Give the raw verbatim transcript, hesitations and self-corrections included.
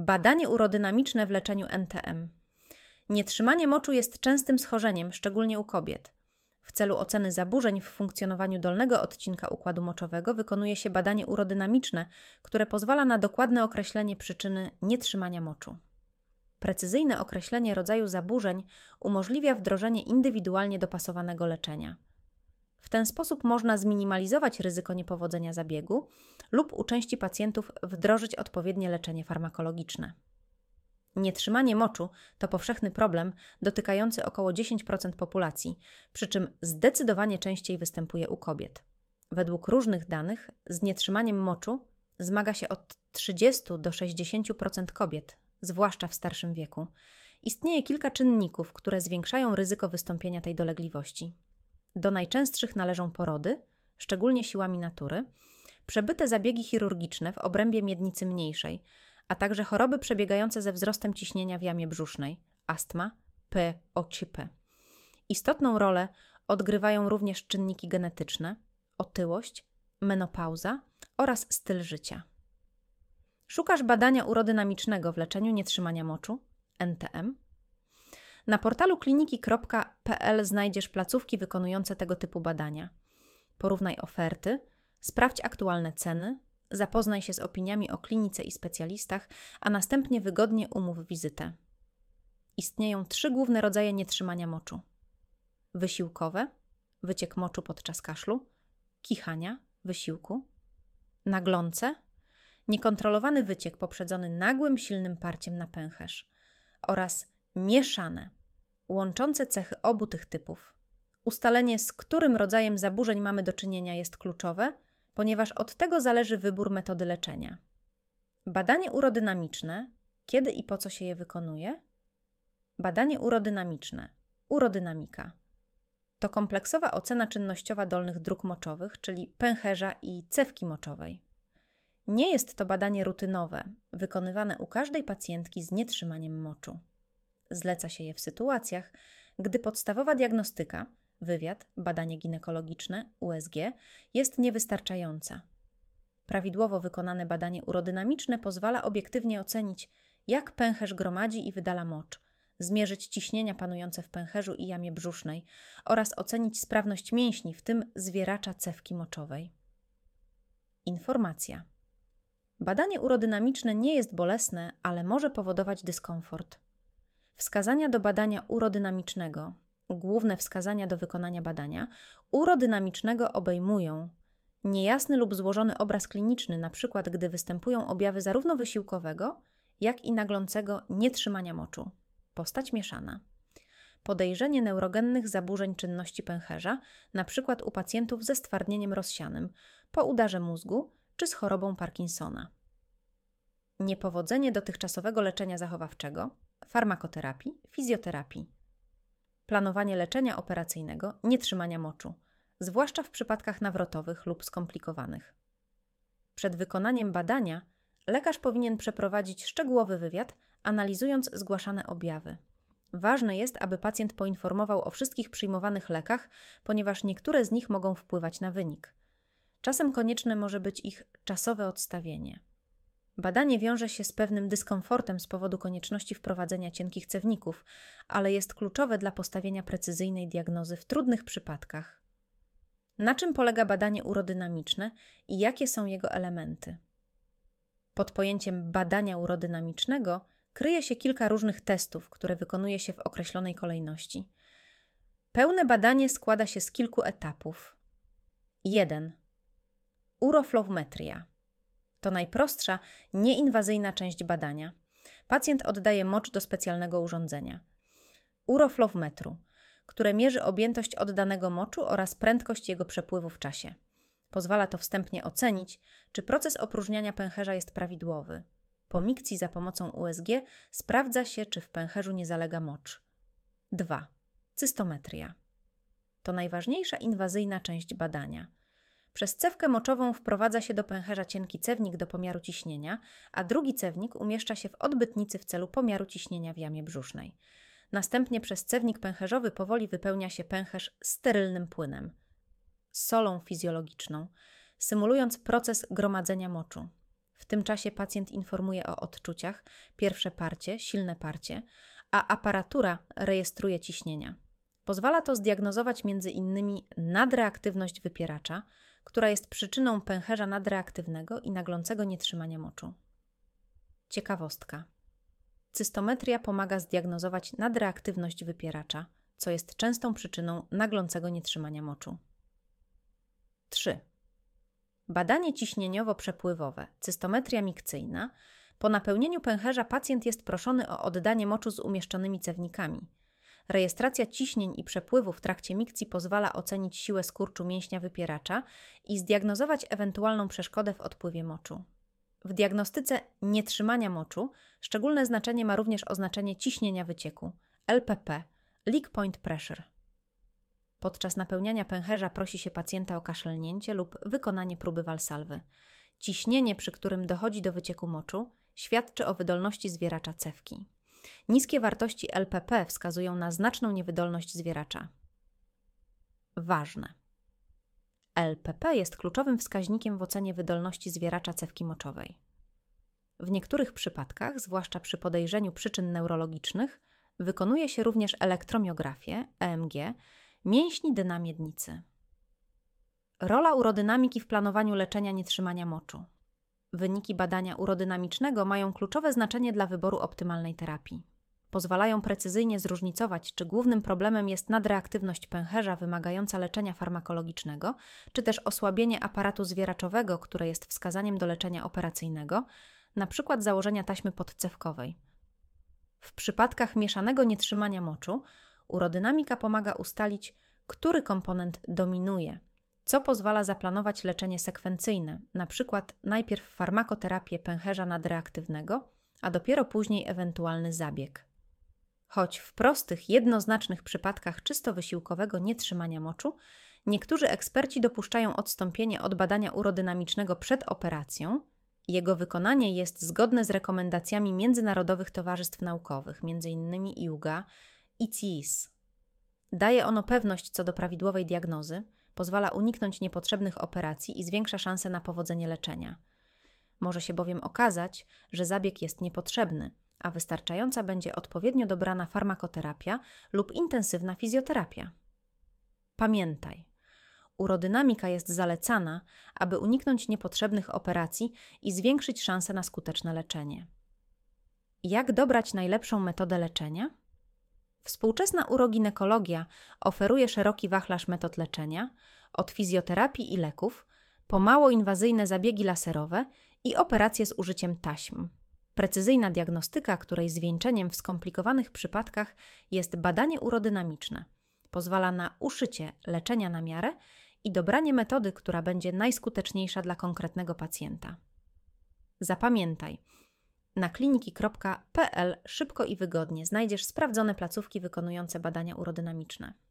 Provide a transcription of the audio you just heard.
Badanie urodynamiczne w leczeniu N T M. Nietrzymanie moczu jest częstym schorzeniem, szczególnie u kobiet. W celu oceny zaburzeń w funkcjonowaniu dolnego odcinka układu moczowego wykonuje się badanie urodynamiczne, które pozwala na dokładne określenie przyczyny nietrzymania moczu. Precyzyjne określenie rodzaju zaburzeń umożliwia wdrożenie indywidualnie dopasowanego leczenia. W ten sposób można zminimalizować ryzyko niepowodzenia zabiegu lub u części pacjentów wdrożyć odpowiednie leczenie farmakologiczne. Nietrzymanie moczu to powszechny problem dotykający około dziesięć procent populacji, przy czym zdecydowanie częściej występuje u kobiet. Według różnych danych z nietrzymaniem moczu zmaga się od trzydziestu do sześćdziesięciu procent kobiet, zwłaszcza w starszym wieku. Istnieje kilka czynników, które zwiększają ryzyko wystąpienia tej dolegliwości. Do najczęstszych należą porody, szczególnie siłami natury, przebyte zabiegi chirurgiczne w obrębie miednicy mniejszej, a także choroby przebiegające ze wzrostem ciśnienia w jamie brzusznej, astma, P O C P. Istotną rolę odgrywają również czynniki genetyczne, otyłość, menopauza oraz styl życia. Szukasz badania urodynamicznego w leczeniu nietrzymania moczu, N T M? Na portalu kliniki kropka p l znajdziesz placówki wykonujące tego typu badania. Porównaj oferty, sprawdź aktualne ceny, zapoznaj się z opiniami o klinice i specjalistach, a następnie wygodnie umów wizytę. Istnieją trzy główne rodzaje nietrzymania moczu. Wysiłkowe, wyciek moczu podczas kaszlu, kichania, wysiłku, naglące, niekontrolowany wyciek poprzedzony nagłym, silnym parciem na pęcherz oraz mieszane, łączące cechy obu tych typów. Ustalenie, z którym rodzajem zaburzeń mamy do czynienia, jest kluczowe, ponieważ od tego zależy wybór metody leczenia. Badanie urodynamiczne. Kiedy i po co się je wykonuje? Badanie urodynamiczne. Urodynamika. To kompleksowa ocena czynnościowa dolnych dróg moczowych, czyli pęcherza i cewki moczowej. Nie jest to badanie rutynowe, wykonywane u każdej pacjentki z nietrzymaniem moczu. Zleca się je w sytuacjach, gdy podstawowa diagnostyka, wywiad, badanie ginekologiczne, U S G, jest niewystarczająca. Prawidłowo wykonane badanie urodynamiczne pozwala obiektywnie ocenić, jak pęcherz gromadzi i wydala mocz, zmierzyć ciśnienia panujące w pęcherzu i jamie brzusznej oraz ocenić sprawność mięśni, w tym zwieracza cewki moczowej. Informacja. Badanie urodynamiczne nie jest bolesne, ale może powodować dyskomfort. Wskazania do badania urodynamicznego. Główne wskazania do wykonania badania urodynamicznego obejmują niejasny lub złożony obraz kliniczny, np. gdy występują objawy zarówno wysiłkowego, jak i naglącego nietrzymania moczu. Postać mieszana. Podejrzenie neurogennych zaburzeń czynności pęcherza, np. u pacjentów ze stwardnieniem rozsianym, po udarze mózgu czy z chorobą Parkinsona. Niepowodzenie dotychczasowego leczenia zachowawczego, farmakoterapii, fizjoterapii. Planowanie leczenia operacyjnego nietrzymania moczu, zwłaszcza w przypadkach nawrotowych lub skomplikowanych. Przed wykonaniem badania lekarz powinien przeprowadzić szczegółowy wywiad, analizując zgłaszane objawy. Ważne jest, aby pacjent poinformował o wszystkich przyjmowanych lekach, ponieważ niektóre z nich mogą wpływać na wynik. Czasem konieczne może być ich czasowe odstawienie. Badanie wiąże się z pewnym dyskomfortem z powodu konieczności wprowadzenia cienkich cewników, ale jest kluczowe dla postawienia precyzyjnej diagnozy w trudnych przypadkach. Na czym polega badanie urodynamiczne i jakie są jego elementy? Pod pojęciem badania urodynamicznego kryje się kilka różnych testów, które wykonuje się w określonej kolejności. Pełne badanie składa się z kilku etapów. jeden. Uroflowmetria. To najprostsza, nieinwazyjna część badania. Pacjent oddaje mocz do specjalnego urządzenia. Uroflowmetru, które mierzy objętość oddanego moczu oraz prędkość jego przepływu w czasie. Pozwala to wstępnie ocenić, czy proces opróżniania pęcherza jest prawidłowy. Po mikcji za pomocą U S G sprawdza się, czy w pęcherzu nie zalega mocz. dwa. Cystometria. To najważniejsza inwazyjna część badania. Przez cewkę moczową wprowadza się do pęcherza cienki cewnik do pomiaru ciśnienia, a drugi cewnik umieszcza się w odbytnicy w celu pomiaru ciśnienia w jamie brzusznej. Następnie przez cewnik pęcherzowy powoli wypełnia się pęcherz sterylnym płynem, solą fizjologiczną, symulując proces gromadzenia moczu. W tym czasie pacjent informuje o odczuciach, pierwsze parcie, silne parcie, a aparatura rejestruje ciśnienia. Pozwala to zdiagnozować między innymi nadreaktywność wypieracza, która jest przyczyną pęcherza nadreaktywnego i naglącego nietrzymania moczu. Ciekawostka. Cystometria pomaga zdiagnozować nadreaktywność wypieracza, co jest częstą przyczyną naglącego nietrzymania moczu. trzy. Badanie ciśnieniowo-przepływowe, cystometria mikcyjna. Po napełnieniu pęcherza pacjent jest proszony o oddanie moczu z umieszczonymi cewnikami. Rejestracja ciśnień i przepływu w trakcie mikcji pozwala ocenić siłę skurczu mięśnia wypieracza i zdiagnozować ewentualną przeszkodę w odpływie moczu. W diagnostyce nietrzymania moczu szczególne znaczenie ma również oznaczenie ciśnienia wycieku, L P P, Leak Point Pressure. Podczas napełniania pęcherza prosi się pacjenta o kaszlnięcie lub wykonanie próby Valsalwy. Ciśnienie, przy którym dochodzi do wycieku moczu, świadczy o wydolności zwieracza cewki. Niskie wartości L P P wskazują na znaczną niewydolność zwieracza. Ważne. L P P jest kluczowym wskaźnikiem w ocenie wydolności zwieracza cewki moczowej. W niektórych przypadkach, zwłaszcza przy podejrzeniu przyczyn neurologicznych, wykonuje się również elektromiografię, E M G, mięśni dyna miednicy. Rola urodynamiki w planowaniu leczenia nietrzymania moczu. Wyniki badania urodynamicznego mają kluczowe znaczenie dla wyboru optymalnej terapii. Pozwalają precyzyjnie zróżnicować, czy głównym problemem jest nadreaktywność pęcherza wymagająca leczenia farmakologicznego, czy też osłabienie aparatu zwieraczowego, które jest wskazaniem do leczenia operacyjnego, np. założenia taśmy podcewkowej. W przypadkach mieszanego nietrzymania moczu urodynamika pomaga ustalić, który komponent dominuje, co pozwala zaplanować leczenie sekwencyjne, np. najpierw farmakoterapię pęcherza nadreaktywnego, a dopiero później ewentualny zabieg. Choć w prostych, jednoznacznych przypadkach czysto wysiłkowego nietrzymania moczu, niektórzy eksperci dopuszczają odstąpienie od badania urodynamicznego przed operacją. Jego wykonanie jest zgodne z rekomendacjami międzynarodowych towarzystw naukowych, między innymi I U G A i C I S. Daje ono pewność co do prawidłowej diagnozy, pozwala uniknąć niepotrzebnych operacji i zwiększa szanse na powodzenie leczenia. Może się bowiem okazać, że zabieg jest niepotrzebny, a wystarczająca będzie odpowiednio dobrana farmakoterapia lub intensywna fizjoterapia. Pamiętaj, urodynamika jest zalecana, aby uniknąć niepotrzebnych operacji i zwiększyć szanse na skuteczne leczenie. Jak dobrać najlepszą metodę leczenia? Współczesna uroginekologia oferuje szeroki wachlarz metod leczenia, od fizjoterapii i leków, po mało inwazyjne zabiegi laserowe i operacje z użyciem taśm. Precyzyjna diagnostyka, której zwieńczeniem w skomplikowanych przypadkach jest badanie urodynamiczne, pozwala na uszycie leczenia na miarę i dobranie metody, która będzie najskuteczniejsza dla konkretnego pacjenta. Zapamiętaj, na kliniki kropka p l szybko i wygodnie znajdziesz sprawdzone placówki wykonujące badania urodynamiczne.